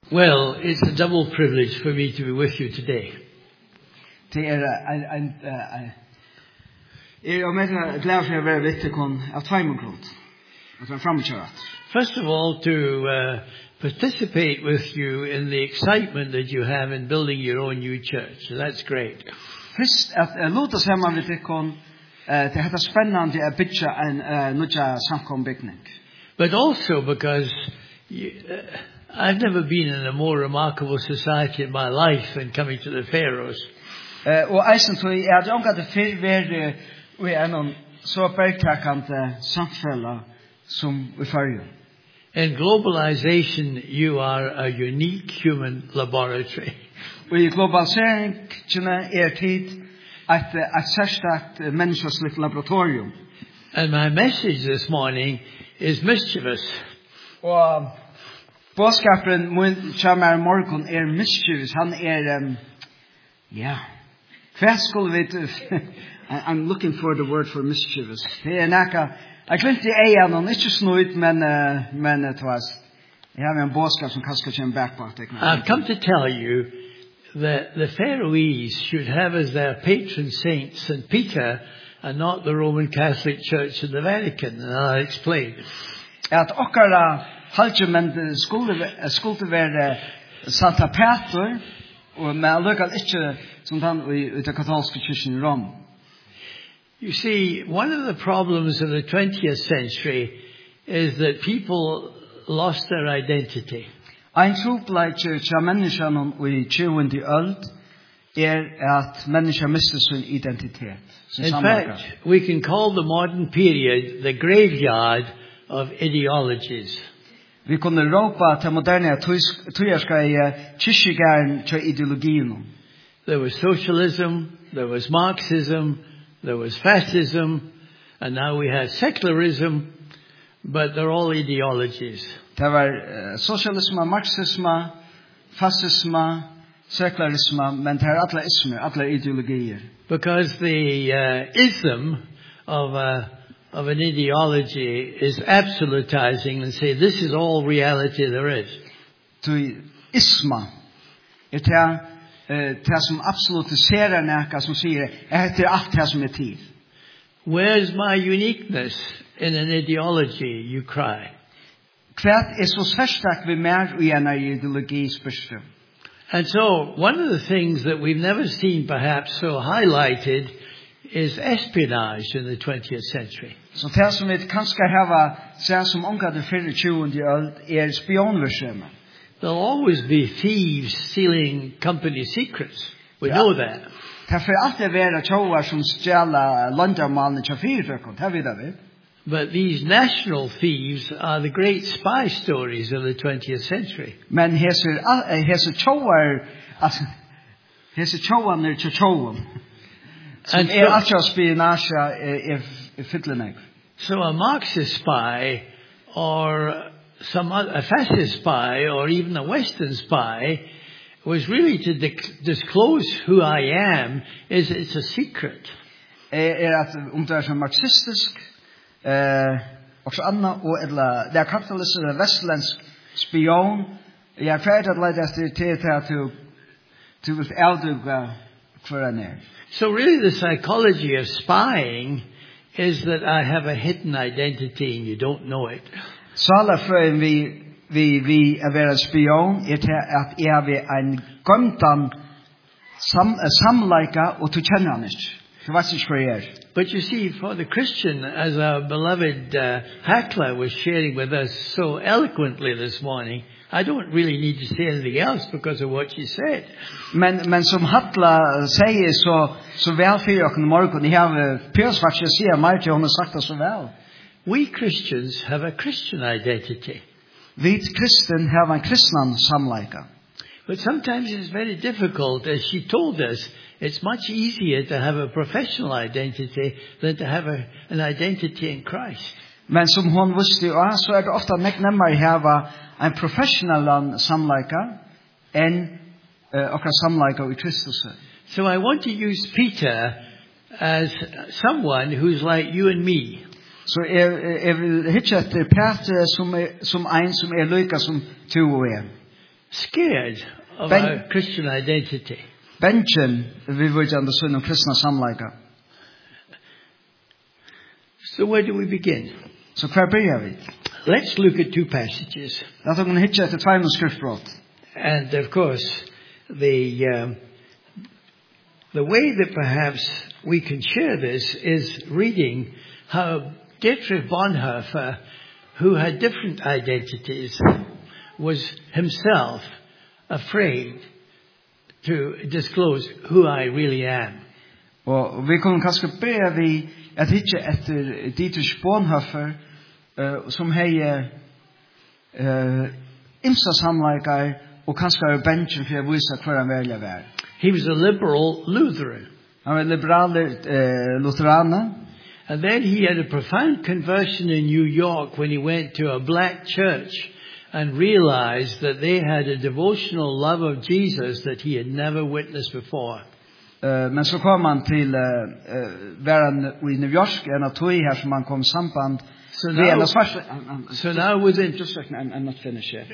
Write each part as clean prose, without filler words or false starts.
Well, it's a double privilege for me to be with you today. Det jag med glad för att vara vitt kon av tvåmågrot. Att vara framkört. First of all, to participate with you in the excitement that you have in building your own new church. So that's great. Först att låta oss hemma vitt kon det heter spännande att bygga en nya samkombyggning. But also because I've never been in a more remarkable society in my life than coming to the Faroes. Og eisen tror jeg at omgat det fyrver vi någon så bergtakande samfella som vi följer. In globalization, you are a unique human laboratory. Og i globalisering tid et særstakt menneskelig laboratorium. And my message this morning is mischievous. Bådskapen mun kommer morgon mischievous. Han hva skulle vi I'm looking for the word for mischievous. Det nækka jeg glemte eian og ikke snuit men det var jeg har en bådskap som kanskje kommer back på. I've come to tell you that the Faroese should have as their patron saint St. Peter and not the Roman Catholic Church in the Vatican, and I'll explain. At okkara halvmend skulle være Santa Peter og med lukket ikke som den i den katolske kyrkjen i Rom. You see, one of the problems of the 20th century is that people lost their identity. Ein trupleikje til menneskene i 20. øld at mennesker mister sin identitet. In fact, we can call the modern period the graveyard of ideologies. Vi kunne råpa til moderne tøyerskreie kyrkjegæren til ideologien. There was socialism, there was Marxism, there was fascism, and now we have secularism, but they're all ideologies. Det var socialisme, marxisme, fascisme, sekularisme, men det er alle ismer, alle ideologier. Because the ism of an ideology is absolutizing and say this is all reality there is. To isma det som absolutiserer nækka som sier det alt det som tid. Where's my uniqueness in an ideology, you cry. Hva så særstak vi mer i en ideologi spørsmål. And so one of the things that we've never seen perhaps so highlighted is espionage in the 20th century. Så det som vi kanskje hava ser som omkring det 24. spionvirksomhet. There'll always be thieves stealing company secrets. We know that. Det for alltid være tjoar som stjæla landarmalene til fyrtøkken. Det vet vi. But these national thieves are the great spy stories of the 20th century. Men hese tjoar, altså hese tjoar til tjoar. Som altså spionage fytlenek. So a Marxist spy or a fascist spy or even a Western spy was really to disclose who I am. It's a secret. At det er marxistisk og så anna og det kapitalistisk vestlandsk spion. Jeg ferdig at lede efter til vil avduga hver han So really the psychology of spying is that I have a hidden identity and you don't know it. Sala frøen vi er være spion at jeg har en gømtan samleika og du kjenner han ikke. Det var ikke for But you see, for the Christian, as our beloved Hakla was sharing with us so eloquently this morning, I don't really need to say anything else because of what she said. Men som Hakla sier så vel for dere morgen, jeg har pøsvart å si meg til hun har sagt det så vel. We Christians have a Christian identity. Vi kristen har en kristnan samleika. But sometimes it's very difficult, as she told us. It's much easier to have a professional identity than to have an identity in Christ. Men som hon visste så det ofta nemmere hava en professional samleika enn okra samleika i Kristus. So I want to use Peter as someone who's like you and me. Så vil hitje etter Peter som en som lykka som to og scared of our Christian identity. Benchen, vi vurgjande sunnum kristna samleika. So where do we begin? Så hver byrjar vi? Let's look at two passages. Lat okkum hitja etter tveimur skriftbrot. And of course, the way that perhaps we can share this is reading how Dietrich Bonhoeffer, who had different identities, was himself afraid to disclose who I really am. Og vi kunne kanskje be vi at hitje etter Dietrich Bonhoeffer, som hei imsa samleikar, og kanskje er benchen for å vise hva han velger var. He was a liberal Lutheran. Han var liberal lutheraner. And then he had a profound conversion in New York when he went to a black church and realized that they had a devotional love of Jesus that he had never witnessed before. Men så kom han til væren i New York, en av tog her som han kom samband. So now within... Just a second, I'm not finished yet.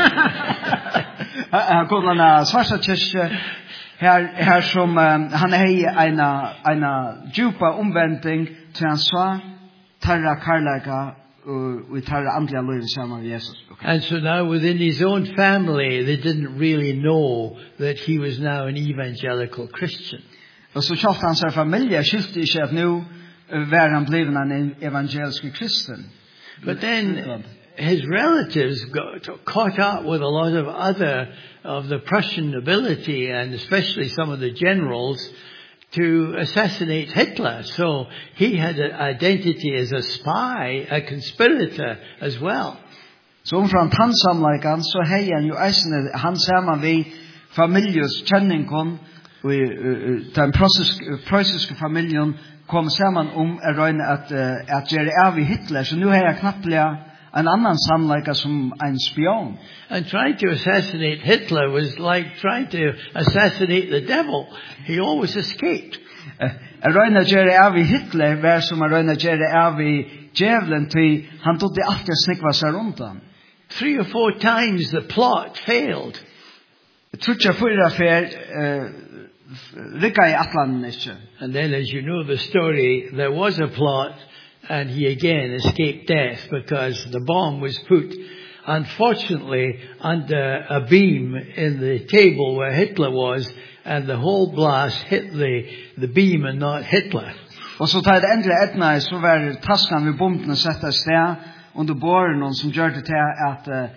Han kom til en svarta kyrkje, her som han hei en djupa omvending til han sa tarra karlaga og tarra andliga liv sammen med Jesus. And so now within his own family they didn't really know that he was now an evangelical Christian. Og så kjalt hans familie skilte ikke at nu var han bliven en evangelisk kristen. But then his relatives got caught up with a lot of other of the Prussian nobility and especially some of the generals to assassinate Hitler. So he had an identity as a spy, a conspirator as well. Så omfram tannsamleikan så hei han jo eisne han saman vi families kjenningon og den preussiske familien kom saman at røyne at gjøre av i Hitler. Så nu hei jeg knapplega en annan samleika som en spion. And trying to assassinate Hitler was like trying to assassinate the devil. He always escaped. Røyne gjøre av i Hitler var som røyne gjøre av i djevelen til han tog det alltid snikva seg rundt han. 3 or 4 times the plot failed. Trutja fyra fer rikka i atlanen ikkje. And then as you know the story, there was a plot and he again escaped death because the bomb was put unfortunately under a beam in the table where Hitler was and the whole blast hit the beam and not Hitler. Og så tar det endelig etna så var taskan vi bombene setta sted under båren som gjør det til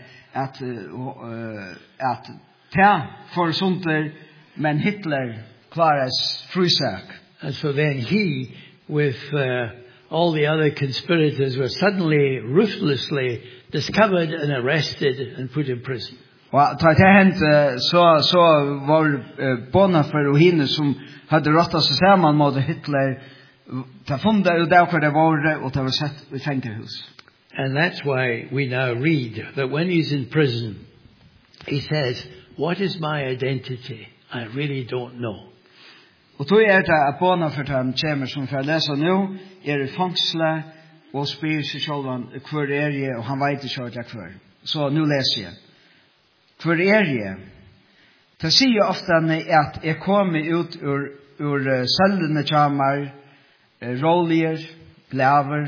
at ta for sunter, men Hitler klares frusak. And so then he, with all the other conspirators, were suddenly ruthlessly discovered and arrested and put in prison. Og ta det hent så var Bonhoeffer og henne som hadde råttet seg sammen mot Hitler, ta funnet ut av hva det var, og ta var sett i fengerhus. And that's why we now read that when he's in prison, he says, "What is my identity? I really don't know." Og tog det at Bonhoeffer han kommer som for å lese nå, i fangsle og spyr seg selv hver jeg, og han vet ikke hva det hver. Så nå leser jeg. Hver jeg? Det sier ofte at jeg kommer ut ur cellene kjammer, rollier, blaver,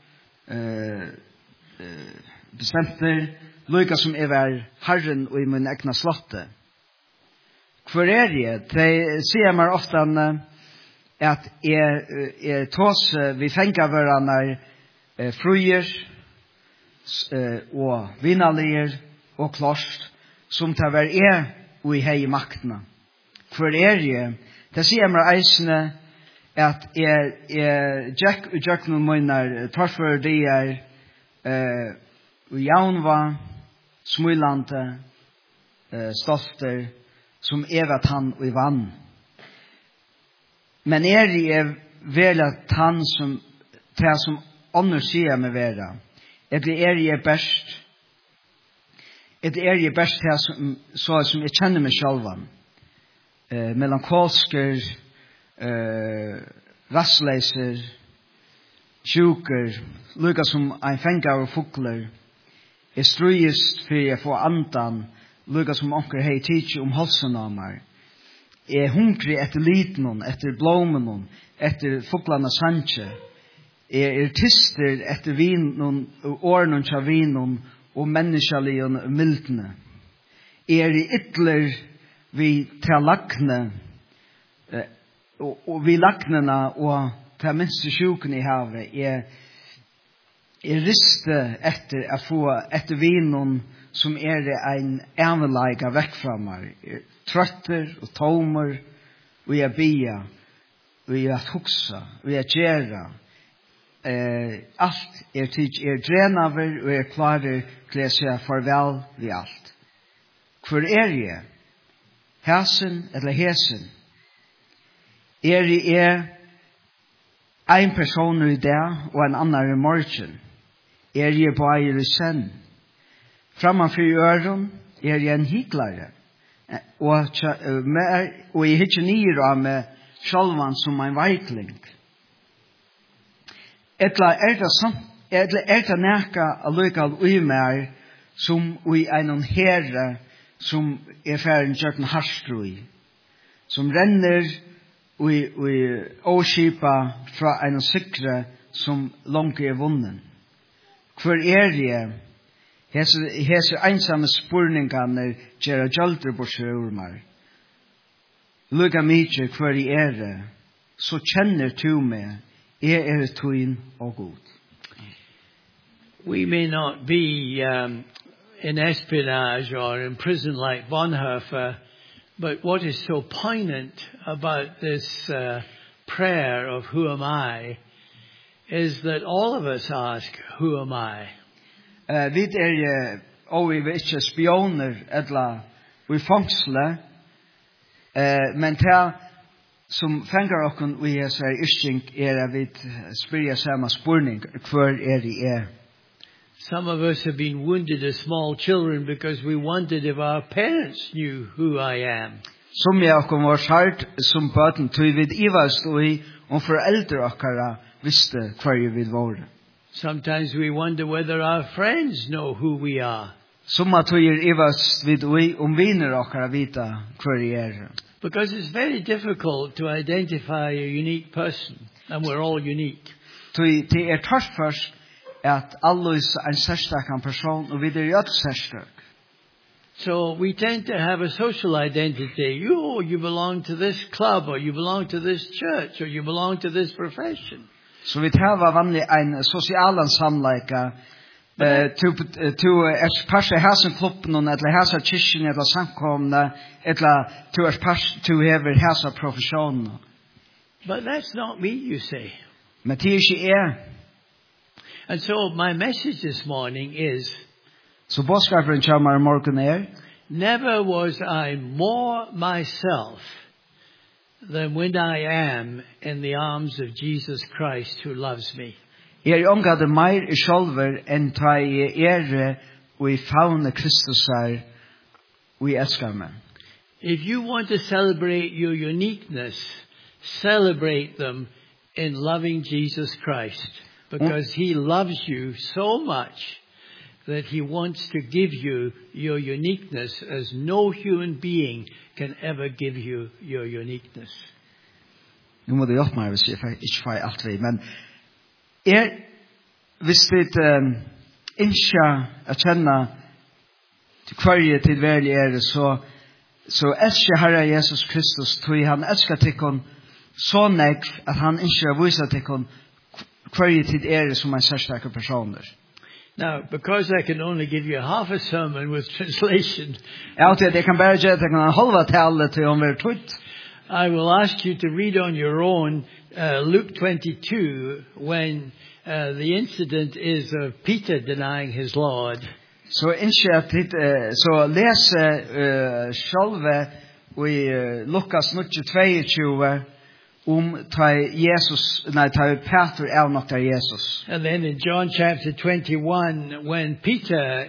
bestemter, lykka som var Herren og i min egna slotte. Hvor jeg? Det sier meg ofte at jeg tås vi fengar hverandre fruer og vinalier og klost som tar hver og i hei maktene. Hvor jeg? Det sier meg eisene at jeg gjør noen måneder torfer de jaunva, smulante, stolter, som evet han og i vann. Men jeg velat han som det som ånder sier med vera. Jeg best. Jeg best det som jeg kjenner meg sjálvan. Melankolsker, rassleiser, sjuker, lukka som ein fengar og fugler. Jeg strøyest for jeg får andan, lukka som onker hei tidsi halsen av meg. Jeg hungrig etter liten, etter blomen, etter fuglarna sanje. Jeg tyster etter vinen, åren tja vinen, og menneskeligen mildne. Jeg ytler vi til lakne, og vi laknena, og til minste sjuken i havet. Jeg riste etter å få etter vinen, som en ævelega vekk fra meg. Trøtter og tomer, og jeg bia, og jeg huksa, og jeg gjerra. Alt drenaver, og jeg klarer til å si farvel ved alt. Hvor jeg? Hæsen eller hesen? Jeg en person i dag, og en annan i morgen. Jeg på eier i sen. Framfor i øren jeg en hiklare. Og jeg hittar nyer av meg sjálvan som en veikling. Etla det neka allukal ui mer som ui einon herre som færen kjøkken harstrui. Som renner ui åskipa fra einon sikre som langt vunnen. Hvor jeg? Hese einsamme spurningane gjerra gjaldre bortsett ur meg. Lukka mykje hver i så kjenner tu meg, tuin og god. We may not be in espionage or in prison like Bonhoeffer, but what is so poignant about this prayer of who am I is that all of us ask, who am I? Vi og vi ikke spioner eller vi fangsle, men det som fenger okken vi sier yrsting at vi spyrir samme spurning, hver de Some of us have been wounded as small children because we wondered if our parents knew who I am. Som jeg okken var skjart som bøten, tog vi ivast og foreldre okkara visste hver vi var. Sometimes we wonder whether our friends know who we are. Summa tøyer ivast vid viner okkara vita hver Because it's very difficult to identify a unique person, and we're all unique. Det tørt først at allus en særstakan person, og vi jo særstak. So we tend to have a social identity. You belong to this club, or you belong to this church, or you belong to this profession. Så vi tar vanlig en sosial samleika. Tu parse hasen klubben eller hasa kyrkjen eller samkomne eller tu hever hasa profesjonen. But that's not me, you say. Men det ikke And so my message this morning is, så bådskaperen kommer morgen never was I more myself than when I am in the arms of Jesus Christ who loves me. Omgade meir I sjálver enn ta og I faune Kristus og I elskar meg. If you want to celebrate your uniqueness, celebrate them in loving Jesus Christ, because he loves you so much that he wants to give you your uniqueness as no human being can ever give you your uniqueness. Nu må du hjelpe meg hvis jeg ikke får alt vi, men hvis det ikke å kjenne til hver til veldig så elsker Herre Jesus Kristus, tror han elsker til så nekk at han ikke viser til hver til som en særstakke personer. Now, because I can only give you half a sermon with translation, jeg kan bare gjøre til en halva tale til å være tutt. I will ask you to read on your own Luke 22 when the incident is of Peter denying his Lord. Så så lese själva i Lukas 22 ta Peter nokta Jesus. And then in John chapter 21 when Peter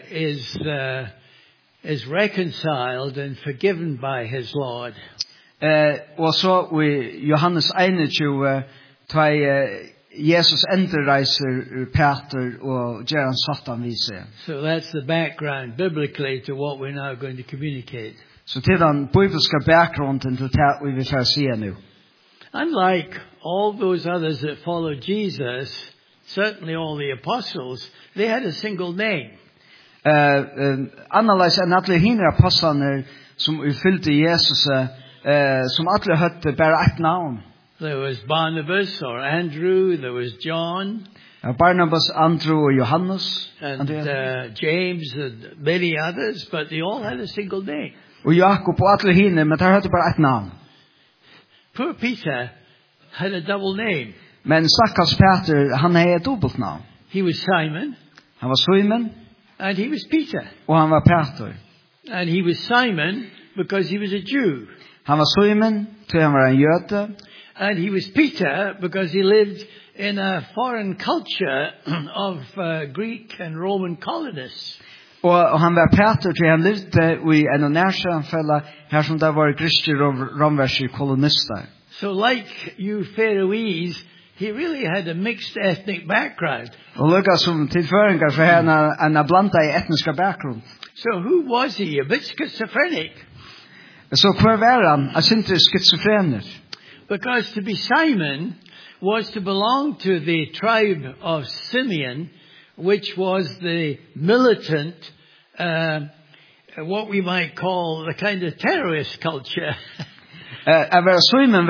is reconciled and forgiven by his Lord. Og så i Johannes 21 ta Jesus enterreiser Peter og ger han satan vid seg. So that's the background biblically to what we're now going to communicate. Så til den bibelska bakgrunden til det vi vil si nu. Unlike all those others that followed Jesus, certainly all the apostles, they had a single name. Annerledes enn alle hinner apostlene som fylte Jesus, som alle høtte bare ett navn. There was Barnabas or Andrew, there was John. Barnabas, Andrew og Johannes. And James and many others, but they all had a single name. Og Jakob og alle hinner, men de høtte bare ett navn. Poor Peter had a double name. Men stakkars Peter, han hadde et dobbelt navn. He was Simon. Han var Simon. And he was Peter. Og han var Peter. And he was Simon because he was a Jew. Han var Simon, til han var en jøde. And he was Peter because he lived in a foreign culture of Greek and Roman colonists. Og han var Peter til han levde i en nærsamfella her som det var grisker og romverske kolonister. So like you Faroese, he really had a mixed ethnic background. Og lukka som tilføringar for henne en blanda i etniska bakgrunn. So who was he? A bit schizophrenic. Så hver var han? Jeg synes det skizofrener. Because to be Simon was to belong to the tribe of Simeon, which was the militant, what we might call the kind of terrorist culture. Jeg var Simon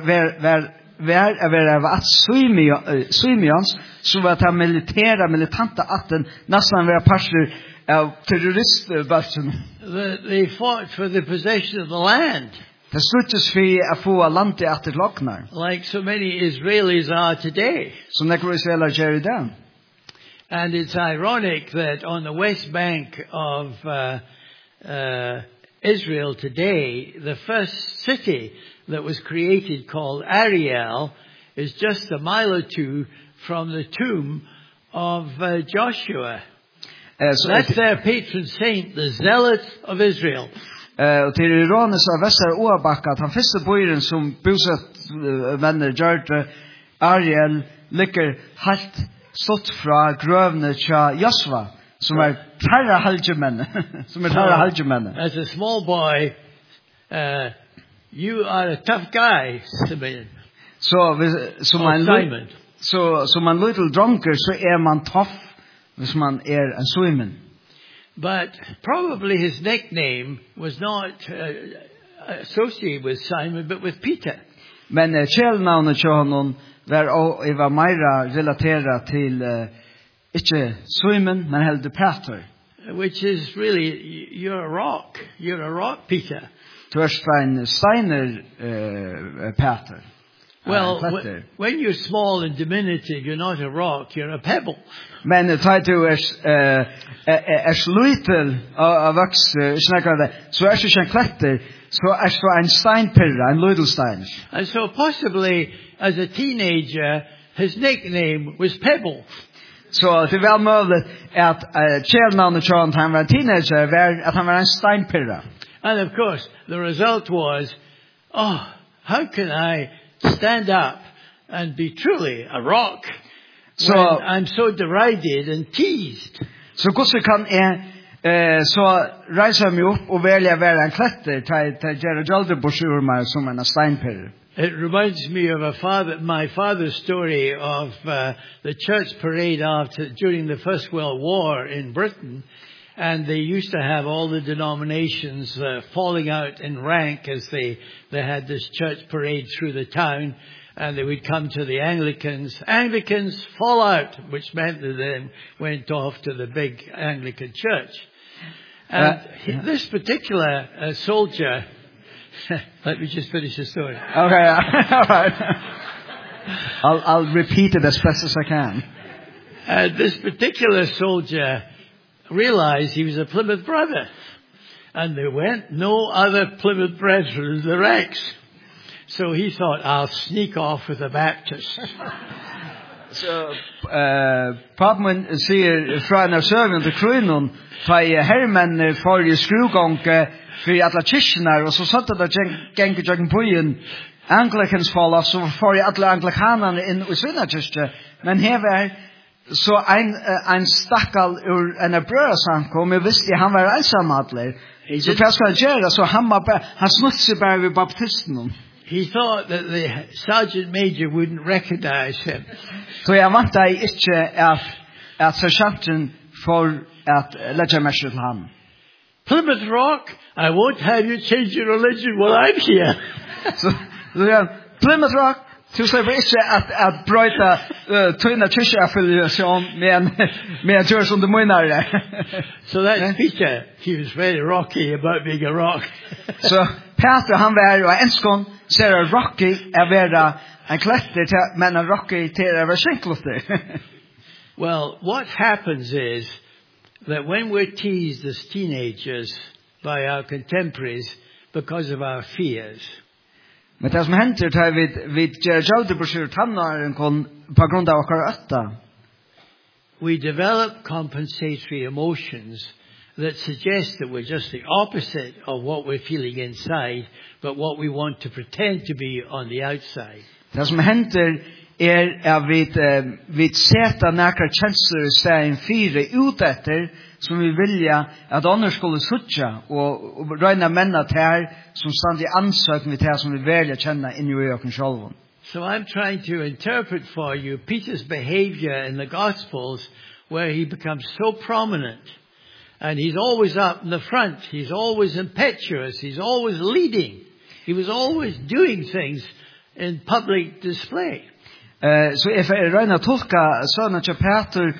var Simeons, så var det militanta atten, nesten var parster av terroristbasen. They fought for the possession of the land. Det sluttes for å få landet etter loknar. Like so many Israelis are today. Som nekker Israeler gjør i dag. And it's ironic that on the west bank of Israel today, the first city that was created called Ariel is just a mile or two from the tomb of Joshua. That's their patron saint, the zealot of Israel. Og til ironisk av Vestar Oabakka, at han første bøyren som bosatt venner gjør Ariel ligger helt stått fra grøvene til Josva, som terra halvgemenne. As a small boy, you are a tough guy, Simeon. Så man little drunker, så man tough, hvis man en Simon. But probably his nickname was not associated with Simon, but with Peter. Men kjellnavnet til honom var meira relateret til ikke Simon, men heller Peter. Which is really, you're a rock. You're a rock, Peter. Du en steiner, Peter. Well, when you're small and diminutive, you're not a rock, you're a pebble. Men du sluitel av vaks, så ikke en kletter, så du en steinpirre, en lødelstein. And so possibly, as a teenager, his nickname was Pebble. Så det var mulig at kjellnavnet til han var en teenager, at han var en steinpirre. And of course, the result was, how can I stand up and be truly a rock when I'm so derided and teased? Så hvordan kan så reiser meg opp og velge å være en kletter til Gerard Jalderbosur meg som en steinpirre? It reminds me of my father's story of the church parade during the First World War in Britain. And they used to have all the denominations falling out in rank as they had this church parade through the town. And they would come to the Anglicans. Anglicans fall out, which meant that they went off to the big Anglican church. And this particular soldier, let me just finish the story. Okay, all right. I'll repeat it as best as I can. This particular soldier realized he was a Plymouth brother. And there went no other Plymouth brethren in the ranks. So he thought, I'll sneak off with the Baptists. Så Papman sier fra en av søvnen til krønnen, da herrmenn får i skrugång for alle kyrkene, og så satt det gjengen på byen, Anglicans fall off, så får jag alla anglikanerna in i Svinnakyrkje, men här var så en stackal ur en brödsamkom, jag visste han var ensamadler. Så vad ska jag göra? Så han snutsade bara vid baptisten. He thought that the sergeant major wouldn't recognize him. Så jag vantade inte att sergeanten får att lägga mig till han. Plymouth Rock, I won't have you change your religion while I'm here. Så Plymouth Rock, du slipper inte att bryta tunna kyrkaaffiliation med en kyrka som du menar. So that's Peter. He was very rocky about being a rock. Så Peter han var och enskon ser rocky är vara en klätter men en rocky till över skinklotter. Well, what happens is that when we're teased as teenagers by our contemporaries because of our fears, men det som händer tar vi gör jalder på sig tannaren på grund av våra ötta. we develop compensatory emotions that suggest that we're just the opposite of what we're feeling inside, but what we want to pretend to be on the outside. Det som händer vi sätter några känslor i stället för utetter som vi vilja att andra skulle sucha och röna männa till som stand i ansökan med det som vi väljer känna in i oss själva. So I'm trying to interpret for you Peter's behavior in the Gospels where he becomes so prominent. And he's always up in the front. He's always impetuous. He's always leading. He was always doing things in public display. Så if I röna tolka såna till Peter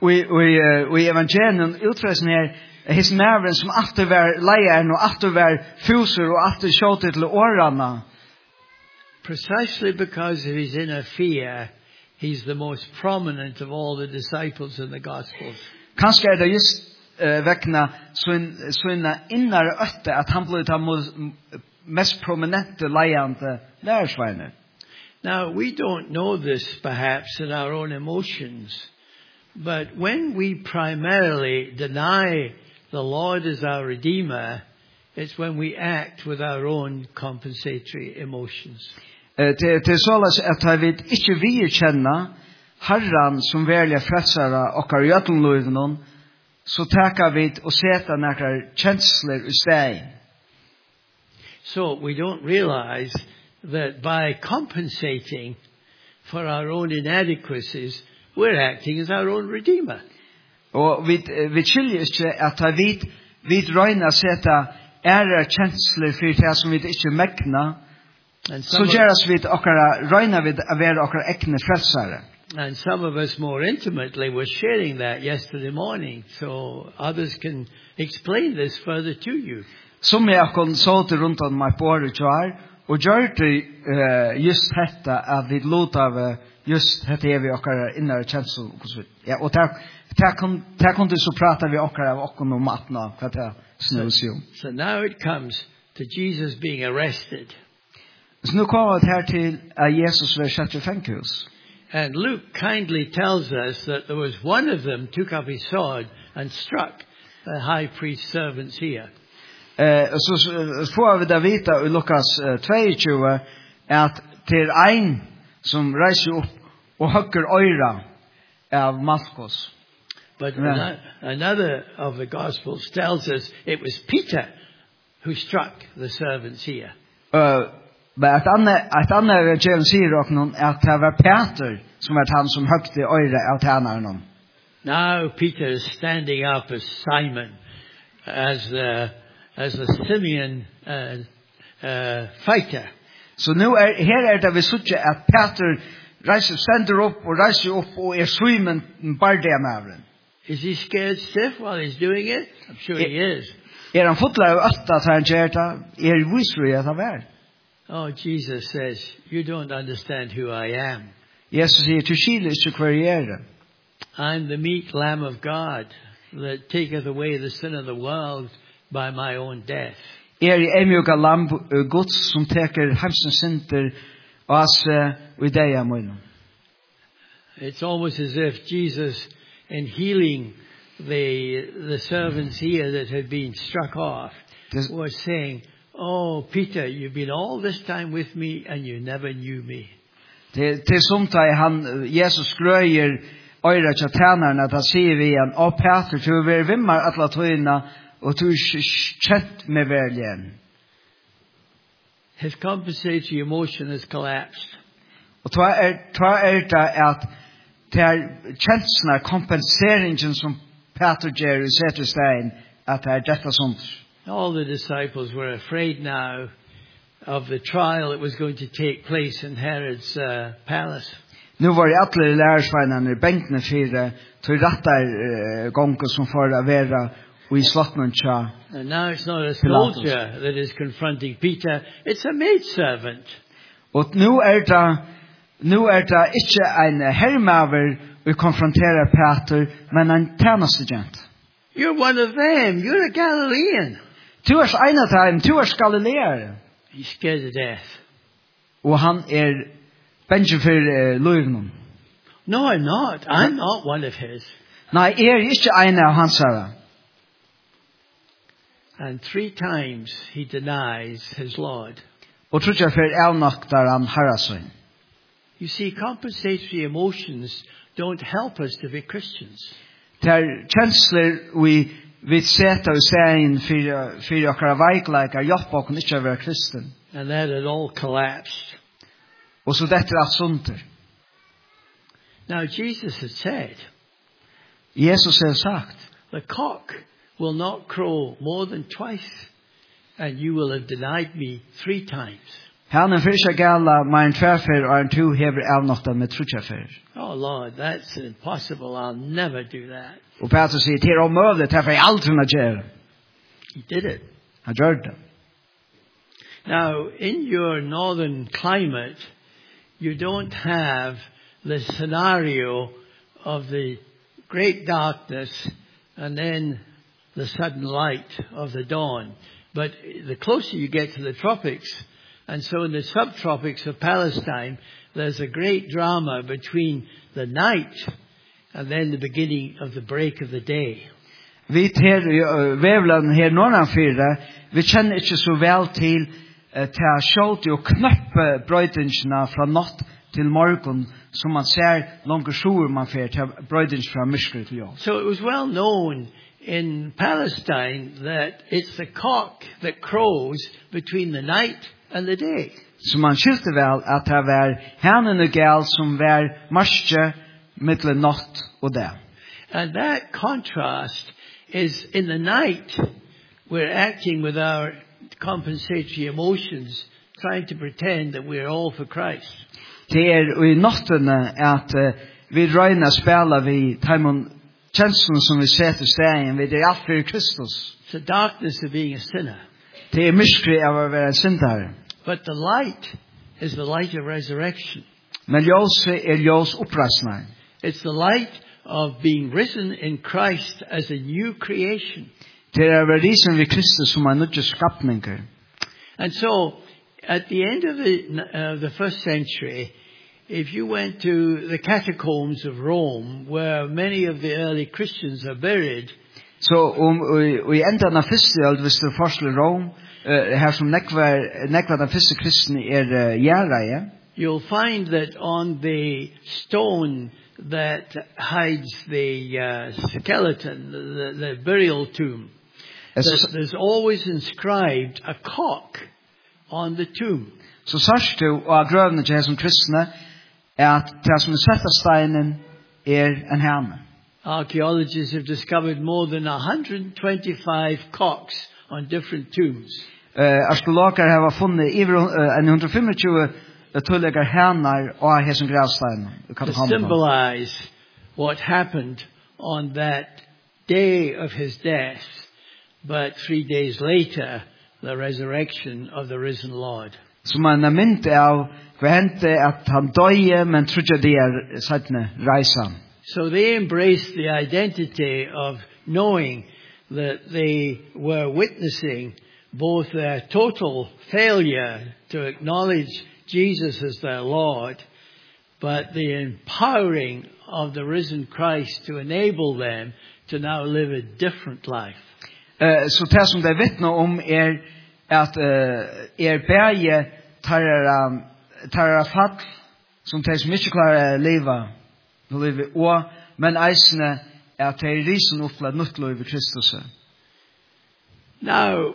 i evangelien utfräsen här his nerven som alltid var lejer och alltid var fuser och alltid shouted till orarna. Precisely because of his inner fear, he's the most prominent of all the disciples in the Gospels. Kanske det just väckna såna inre ötte att han blev den mest prominente lejande lärsvärne. Now, we don't know this perhaps in our own emotions, but when we primarily deny the Lord as our Redeemer, it's when we act with our own compensatory emotions. Det sålas att vi inte vill känna Herren som välja frälsare och har jötelluven, så tackar vi och sätter några känslor i stället. So we don't realize that by compensating for our own inadequacies, we're acting as our own Redeemer. Och vi skiljer inte att vi röjna sätta ära känslor för det som vi inte mäkna, så görs vi röjna vid att vara våra egna frälsare. And some of us more intimately were sharing that yesterday morning, so others can explain this further to you. Som jag kon sålt runt om mig på det kvar och gör det just detta att vi låter just detta vi och inre känslor. Ja, och där kunde så prata vi och om matna för det snusjum. So now it comes to Jesus being arrested. Så nu kommer det här till Jesus var satt i fängelse. And Luke kindly tells us that there was one of them took up his sword and struck the high priest's servants here. Så får vi där vita i Lukas 22 att till en som reser upp och höcker öra av Markus. But another of the Gospels tells us it was Peter who struck the servants here. Men att andra evangelium säger också att det var Peter som var han som högte öra av tjänaren. Now Peter is standing up as Simon, as a Simeon fighter. Så nu här det vi ser att Peter ständer upp och Simon bardemaren. Is he scared stiff while he's doing it? I'm sure he is. Han fotlar att han gör det visst att han är. Oh, Jesus says, you don't understand who I am. Jesus säger till Chiles och kvarierar. I'm the meek Lamb of God that taketh away the sin of the world by my own death. Emjuka lamb Guds som täcker hemsens synder oss i dig mun. It's almost as if Jesus, in healing the servants here that had been struck off, was saying, Oh, Peter, you've been all this time with me and you never knew me. Til somtid han Jesus grøyer øyre til tjeneren, at han sier vi han, «Å, Peter, du vil vimmer alle tøyene, og du er kjent med verden.» His compensatory emotion has collapsed. Og ta det at det kjensene, kompenseringen som Peter gjør i setterstein, at det dette sånt. All the disciples were afraid now of the trial that was going to take place in Herod's palace. Nu var det alle lærersveinene i bænkene fire til rettar gonger som får å være i slottene tja. And now it's not a soldier that is confronting Peter, it's a maidservant. Og nu det ikke en herrmaver vi konfronterer Peter, men en tjenestagent. You're one of them, you're a Galilean. Du er en av dem, du er galileer. He's scared to death. Og han bensje for løyvnen. No, I'm not. I'm not one of his. Nei, ikke en av hans herre. And 3 times he denies his Lord. Og tror jeg for avnakter han herresøyn. You see, compensatory emotions don't help us to be Christians. Det kjensler vi setter og serien for okkara veikleikar, hjelp okken ikke å være kristen. And that had all collapsed. Og så dette alt sunter. Now Jesus had said, Jesus har sagt, the cock will not crow more than twice, and you will have denied me 3 times. Han fyrir ikke gala, men en tverfer og en to hever avnokta med trutjafer. Oh Lord, that's impossible. I'll never do that. Og Peter sier, det omøvelig, det får jeg aldri å gjøre. He did it. Han gjør det. Now, in your northern climate, you don't have the scenario of the great darkness and then the sudden light of the dawn. But the closer you get to the tropics, and so in the subtropics of Palestine, there's a great drama between the night and then the beginning of the break of the day. Vi vevlan her nordanfyrir, vi kjenner ikke så vel til skjolti og knappe brøydingsna fra natt til morgen, som man ser langer sjur man fer til brøydings fra myskri til jord. So it was well known in Palestine that it's the cock that crows between the night and the day. Så man skilte vel at det var hanen og gal som var marskje mittel natt og dag. And that contrast is in the night we're acting with our compensatory emotions, trying to pretend that we're all for Christ. Det i nattene at vi røyna spela vi taimon kjenslen som vi setter stegen, vi alt for Kristus. It's the darkness of being a sinner. Det myskri av å være syndare. But the light is the light of resurrection. Men ljóset ljós opprasnar. It's the light of being risen in Christ as a new creation. Det risen vi Kristus som nødje skapninger. And so, at the end of the first century, if you went to the catacombs of Rome, where many of the early Christians are buried, så i enda av første øld, hvis det forskjell Rom, her som nekva den første kristne gjerreie, you'll find that on the stone that hides the skeleton, the burial tomb, there's always inscribed a cock on the tomb. Så sørst du av grøvene til som kristne at det som sett av steinen en hane. Archaeologists have discovered more than 125 cocks on different tombs. Arkeologer har funnet over 125 tulliga hanar og hesson gravstein. To symbolize what happened on that day of his death, but 3 days later, the resurrection of the risen Lord. Så man mynt av hva hendte at han døye, men trodde det sattne reisan. So they embraced the identity of knowing that they were witnessing both their total failure to acknowledge Jesus as their Lord, but the empowering of the risen Christ to enable them to now live a different life. Så det som det vittnar om at bæje tar fall som tar som ikke klarer livet og men eisene at det risen opp til et nytt liv i Kristus. Now,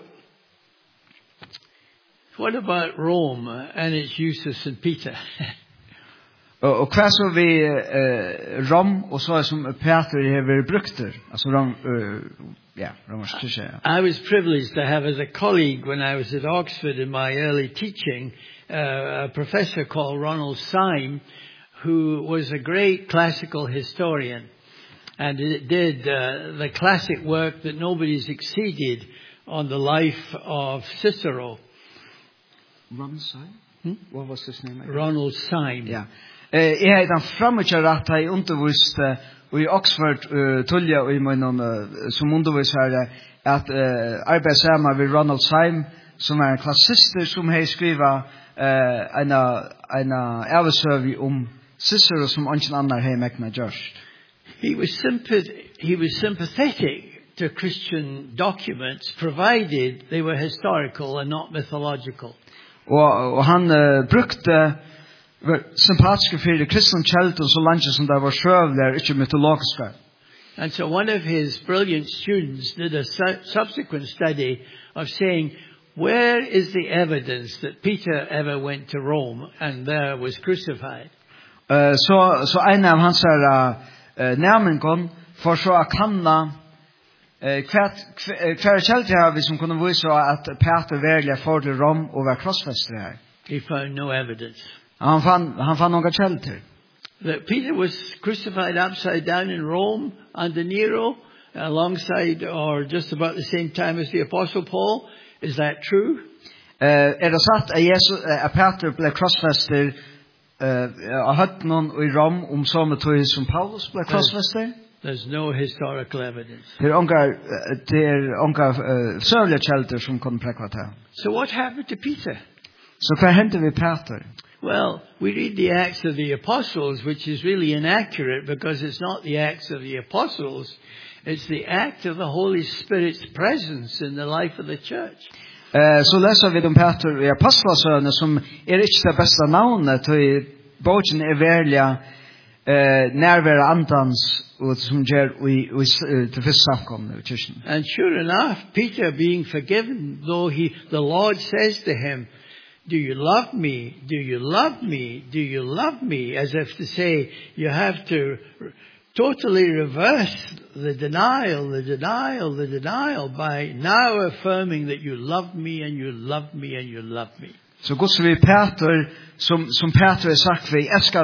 what about Rome and its use of St. Peter? Og hva så vi Rom og så som Peter har brukt der, altså Rom, romersk kyrkje. I was privileged to have as a colleague when I was at Oxford in my early teaching a professor called Ronald Syme, who was a great classical historian and did the classic work that nobody's exceeded on the life of Cicero. Ronald Syme? What was his name? Ronald Syme. Yeah. Jeg har den fremmedkjøret jeg underviste i Oxford tullja og i munnen som undervisere at arbeid sammen med Ronald Syme som en klassister som har skrivet en avsøv om Cicero som ingen andre har mekna gjørst. He was sympathetic to Christian documents provided they were historical and not mythological. Og han brukte sympatiske for kristne kjelter så langt som det var sjøvler, ikke mytologiske. And so one of his brilliant students did a subsequent study of saying, where is the evidence that Peter ever went to Rome and there was crucified? Så en av hans nærmengon for så å kanna hver kjelter har vi som kunne vise at Peter virkelig for til Rom og var krossfester her. He found no evidence. Han fann noen kjelter. That Peter was crucified upside down in Rome under Nero, alongside or just about the same time as the Apostle Paul. Is that true? Det satt at Peter ble krossfester av høtten i Rom samme tog som Paulus ble krossfester? There's no historical evidence. Det onka sørlige kjelter som kunne prekva til. So what happened to Peter? Så hva hendte vi Peter? Well, we read the Acts of the Apostles, which is really inaccurate because it's not the Acts of the Apostles. It's the act of the Holy Spirit's presence in the life of the church. Så leser vi om Peter i Apostlasøene som ikke det beste navnet til boken verlig nærvære andans og som gjør til første samkomne i kyrkjen. And sure enough, Peter being forgiven, though the Lord says to him, do you love me? Do you love me? Do you love me? As if to say, you have to totally reverse the denial by now affirming that you love me and you love me and you love me. Så Guds vi Peter som Peter sagt vi älskar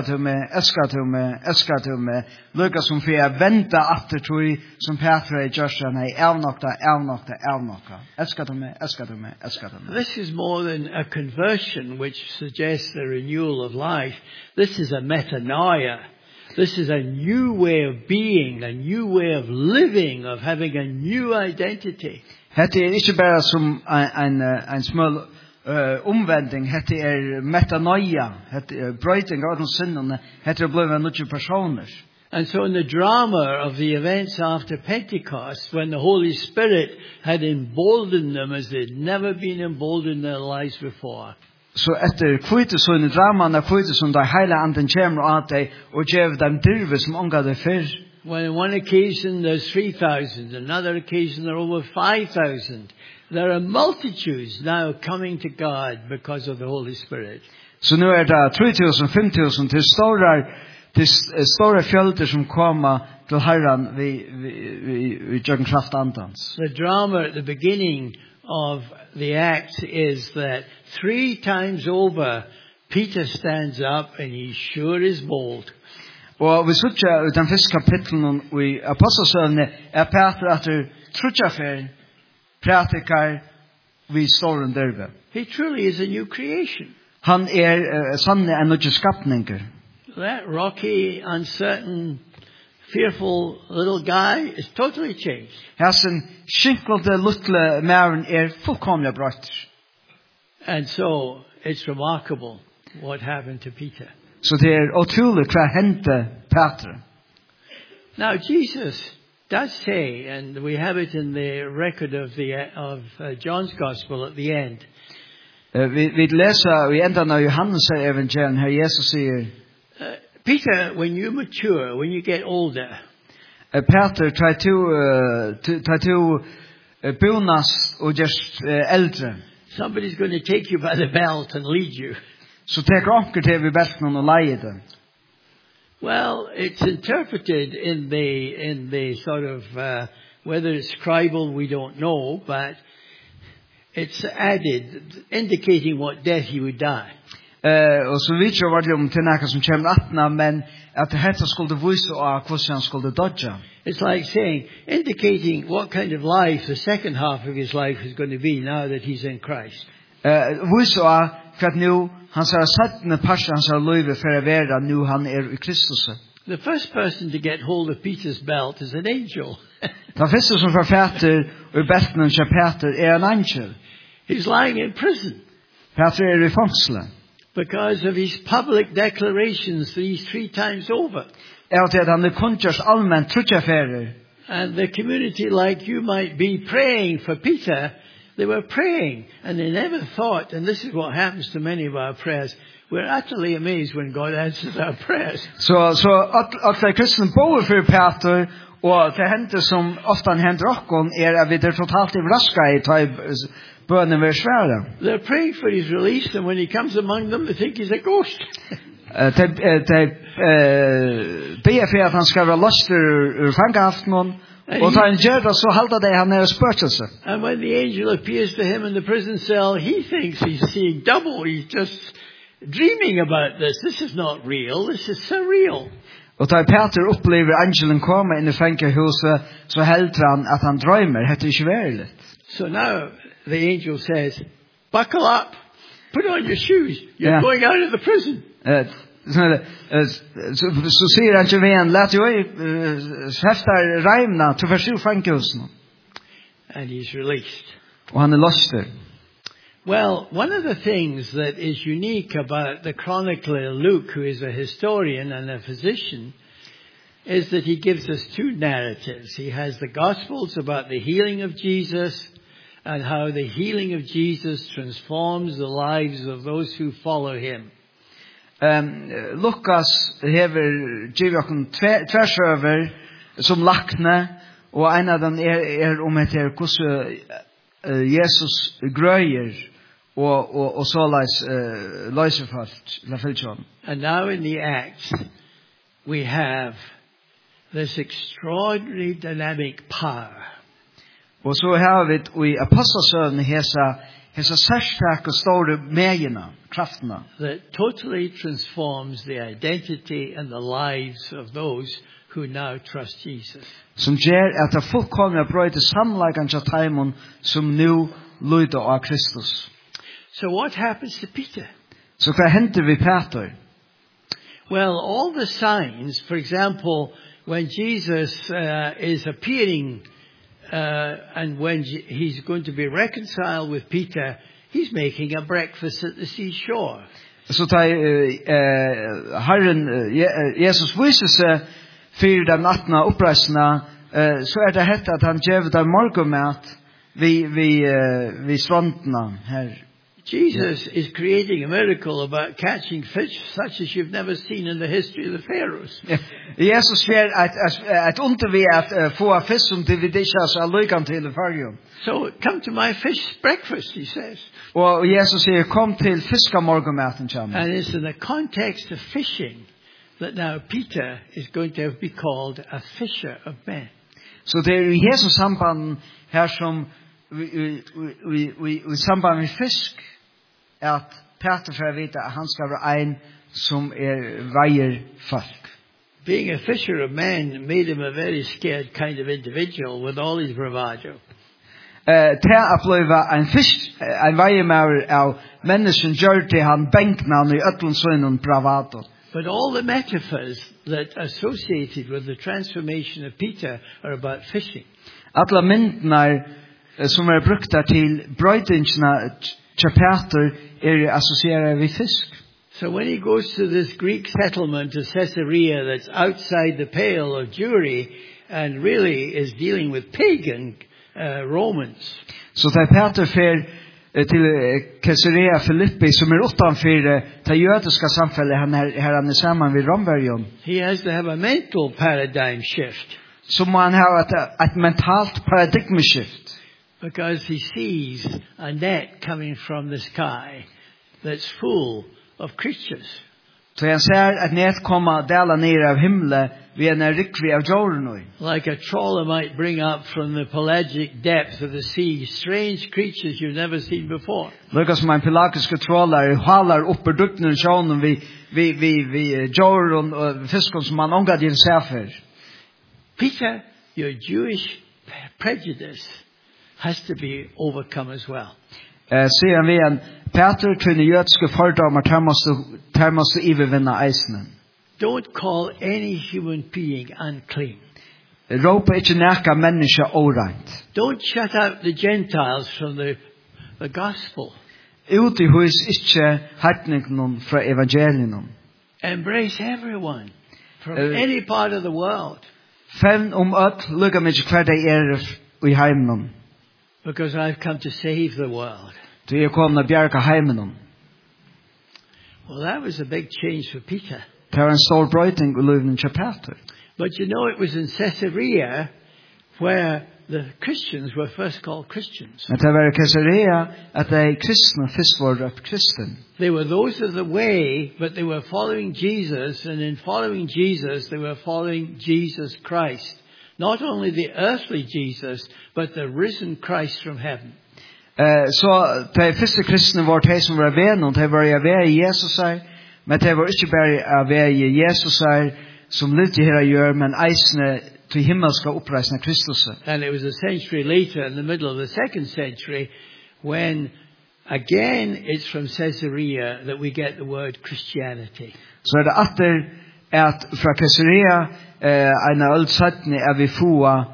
du mig lukka som för vänta efter tror som Peter just nej avnokta älskar du mig. This is more than a conversion which suggests a renewal of life. This is a metanoia. This is a new way of being, a new way of living, of having a new identity. Det inte bara som en small omvending, det metanoia, det brøyting av syndene, det blevet nye personer. And so in the drama of the events after Pentecost, when the Holy Spirit had emboldened them as they'd never been emboldened in their lives before. Så etter kvite så i draman av kvite som der heile anden kommer av deg og gjev dem dyrve som unga det fyrr. When on one occasion there's 3,000, another occasion there are over 5,000. There are multitudes now coming to God because of the Holy Spirit. Så nu det 3,000, 5,000 til store fjölder som kommer til Herren vi gjør kraft andans. The drama at the beginning of the Acts is that 3 times over Peter stands up and he sure is bold. Og vi suttja ut den første kapitlen i Apostelsøvne Peter etter trutjafer pratikar vi storen derve. He truly is a new creation. Han sannelig en nødje skapninger. That rocky, uncertain, fearful little guy is totally changed. Hasen skinkelde lutle mæren fullkomlig brøtt. And so it's remarkable what happened to Peter. Så det utrolig hva hendte Peter. Now Jesus does say, and we have it in the record of John's Gospel at the end. Vi läser i ändan av Johannes evangelium här Jesus säger Peter, when you mature, when you get older, Peter try to bonus och just äldre. Somebody's going to take you by the belt and lead you. Så tar onkel till vid bälten och leder. Well, it's interpreted in the sort of whether it's scribal we don't know, but it's added indicating what death he would die. Och så vet jag vad det om till något som kommer attna, men att det här skulle visa och hur han skulle dodja. It's like saying, indicating what kind of life the second half of his life is going to be now that he's in Christ. Visa för att nu han sa sattne pastor han sa löve för att vara nu han är i Kristus. The first person to get hold of Peter's belt is an angel. Den första som får Peter och bälten och Peter är en angel. He's lying in prison. Peter är i fängsel. Because of his public declarations these 3 times over. Att han är konstgjort allmänt trutjaffärer. And the community, like you might be praying for Peter, they were praying and they never thought, and this is what happens to many of our prayers, we're utterly amazed when God answers our prayers. Så att kristna bor för Peter och det händer som ofta händer också är att vi är totalt överraskade i bönen var svära. They're praying for his release, and when he comes among them, they think he's a ghost. Det är för att han ska vara lost ur fångaften och ta en gör så halta det han är spökelse. And when the angel appears to him in the prison cell, he thinks he's seeing double. He's just dreaming about this. This is not real. This is surreal. Och då Peter upplever angeln komma in i fängelsehuset så helter han att han drömmer. Det är inte verkligt. So now the angel says, buckle up, put on your shoes. You're going out of the prison. Så säger han till vem, lät ju häftar rämna till försju fängelsen. And he's released. Och han är lost. Well, one of the things that is unique about the chronicler Luke, who is a historian and a physician, is that he gives us 2 narratives. He has the Gospels about the healing of Jesus and how the healing of Jesus transforms the lives of those who follow him. Lukas hever givet okon tvärsöver som lakne och en av dem är om det är hur Jesus gröjer och således lösefalt la fältjon. And now in the Acts we have this extraordinary dynamic power. Och så har vi i apostlesönen hesa särskilda stora mägena, krafterna. That totally transforms the identity and the lives of those who now trust Jesus. Som gör att det fullkomliga bröjt samlagan till taimon som nu lyder av Kristus. So what happens to Peter? Så vad händer vid Peter? Well, all the signs, for example, when Jesus is appearing and when he's going to be reconciled with Peter, he's making a breakfast at the seashore. Så Herren Jesus visar sig för den nattna uppreisna så är det hett att han ger dem morgonmat vid strandna här. Jesus is creating a miracle about catching fish such as you've never seen in the history of the Pharaohs. Jesus gör att undervi att få fisk som det vid dessa allukan till Pharaoh. So come to my fish breakfast, he says. Och Jesus säger kom till fiskamorgonmaten chamma. And it's in the context of fishing that now Peter is going to be called a fisher of men. Så det är i Jesus samband här som vi samband med fisk att Peter får veta att han ska vara en som väjer folk. Being a fisher of men made him a very scared kind of individual with all his bravado. Att bliva en fisk, en väjermär av människan gör det han bänknan i ötlundsönen bravado. But all the metaphors that are associated with the transformation of Peter are about fishing. Alla myndnar som brukta till bröjtingsna till Peter associerade vid fisk. So when he goes to this Greek settlement of Caesarea that's outside the pale of Jewry, and really is dealing with pagan Romans. Så det Peter fer til Caesarea Philippi som utanför det jødiska samfunnet han är samman vid Romvärjon. He has to have a mental paradigm shift. Så må han ha ett mentalt paradigmskift. Because he sees a net coming from the sky that's full of creatures. Så han ser att nät komma dela ner av himlen vid en rikvi av jorden. Like a trawler might bring up from the pelagic depths of the sea strange creatures you've never seen before. Lukas som en pelagisk trålare halar upp ur dukten sjönen vid jorden och fiskar som man ångade in sig för. Peter, your Jewish prejudice has to be overcome as well. Sedan vi en Peter kunde jødiske fördomar tar måste övervinna eisnen. Don't call any human being unclean. Ropa inte näka människa orent. Don't shut out the Gentiles from the gospel. Uti hus inte hartningen från evangelien. Embrace everyone from any part of the world. Fem öll lukka mig kvar det i heimen. Because I've come to save the world. Du kom att bjärka heimen. Well, that was a big change for Peter. Det var en stor brøyting i livet til Peter. But you know, it was in Caesarea where the Christians were first called Christians. Men det var i Caesarea at de kristne først var kristen. They were those of the way, but they were following Jesus, and in following Jesus, they were following Jesus Christ. Not only the earthly Jesus, but the risen Christ from heaven. Så de første kristne var de som var venn, og de var i Jesus her, men de var ikke bare i Jesus her, som levde her gjør, men eisne til himmelska oppreisende Kristus. And it was a century later, in the middle of the second century, when again it's from Caesarea that we get the word Christianity. Så det atter at fra Caesarea en øl sattne vi få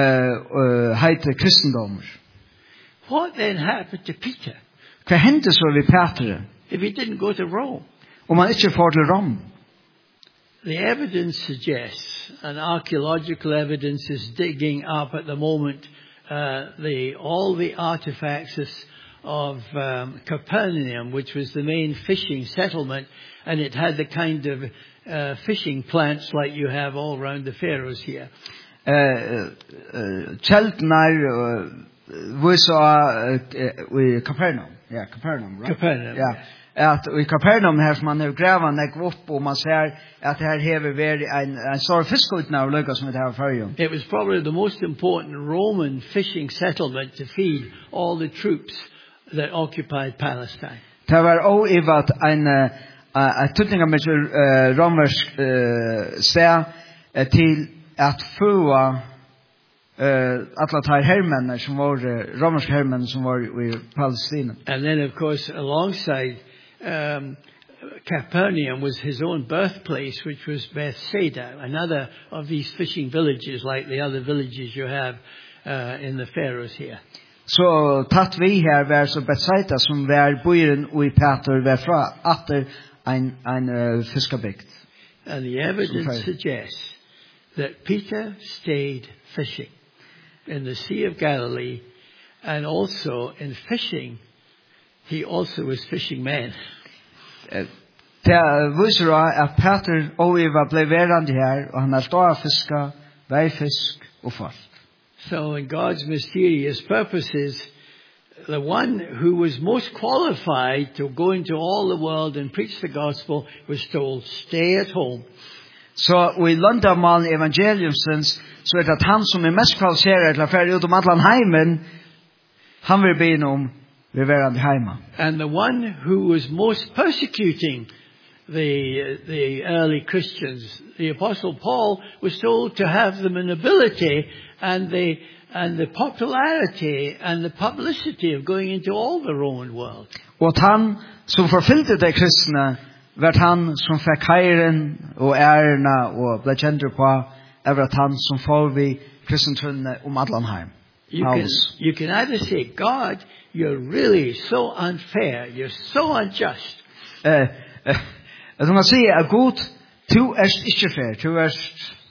heiter kristendom. What then happened to Peter? Hva hendte så ved Peter? If he didn't go to Rome? Om han ikke får til Rom. The evidence suggests, and archaeological evidence is digging up at the moment, all the artifacts of Capernaum, which was the main fishing settlement, and it had the kind of fishing plants like you have all around the Faroes here. Kjeldnar vi saw i Capernaum. Ja, Capernaum, right? Capernaum. Ja. At i Capernaum her som man har grävat nek upp och man ser att här har varit en stor fiskutna och lyckas med det här förrjun. It was probably the most important Roman fishing settlement to feed all the troops that occupied Palestine. Det var oivat en tutninga med romersk sted till att få alla tar hermän som var romerska hermän som var i Palestina. And then of course alongside Capernaum was his own birthplace, which was Bethsaida, another of these fishing villages like the other villages you have in the Faroes here. Så tatt vi här var så Bethsaida som var bojen i Peter var fra efter en fiskarbygd. And the evidence suggests that Peter stayed fishing in the Sea of Galilee, and also in fishing he also was fishing men. Det viser at Peter Oiva ble verande her, og han har stått fiska, veifisk og fast. So in God's mysterious purposes, the one who was most qualified to go into all the world and preach the gospel was told, stay at home. Så i Londamalen evangeliumsens, så det han som mest kvalificerad til å fære ut allan heimen, han vil be vi verande heima. And the one who was most persecuting the early Christians, the Apostle Paul, was told to have the nobility and the popularity and the publicity of going into all the Roman world. Og han som forfyllde de kristne, var han som fikk heiren og ærena og ble kjent på, var han som får vi kristentrunne allan heim. You can either say, God, you're really so unfair, you're so unjust. Du kan si at Gud, du ikke fair,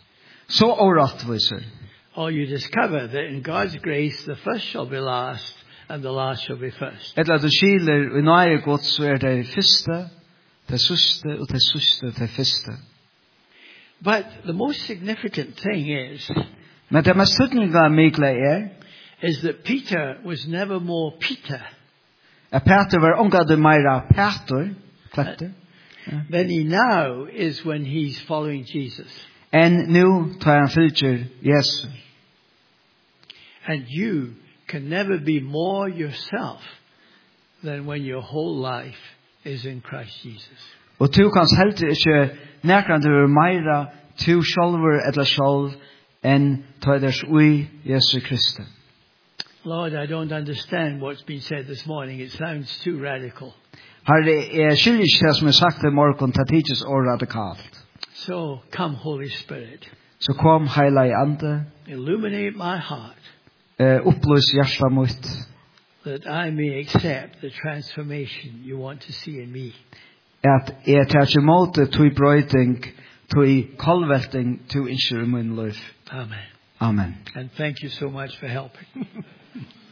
så orättvisor. Or you discover that in God's grace, the first shall be last and the last shall be first. Eller du skiler i nøye godt så det første, det siste og det siste det første. But the most significant thing Men det mest tydninga mikle is that Peter was never more Peter at Peter var ongade meira Peter, klette. than he now is when he's following Jesus. En nu tar han fylgjer Jesus. And you can never be more yourself than when your whole life is in Christ Jesus. Og tu kanst helt ikke nærkande være meira tu sjálfur eller sjálf enn tøyders ui Jesu Kristi. Lord, I don't understand what's been said this morning. It sounds too radical. Herre, skiljer ikke det som sagt i morgen, det tidses år radikalt. So come, Holy Spirit. Så kom heila i ande, Illuminate my heart upplys hjertet mitt, that I may accept the transformation you want to see in me. at jeg tar ikke måte tog brøyting, tog kolvelting, tog innskjør i min liv. Amen. Amen. And thank you so much for helping.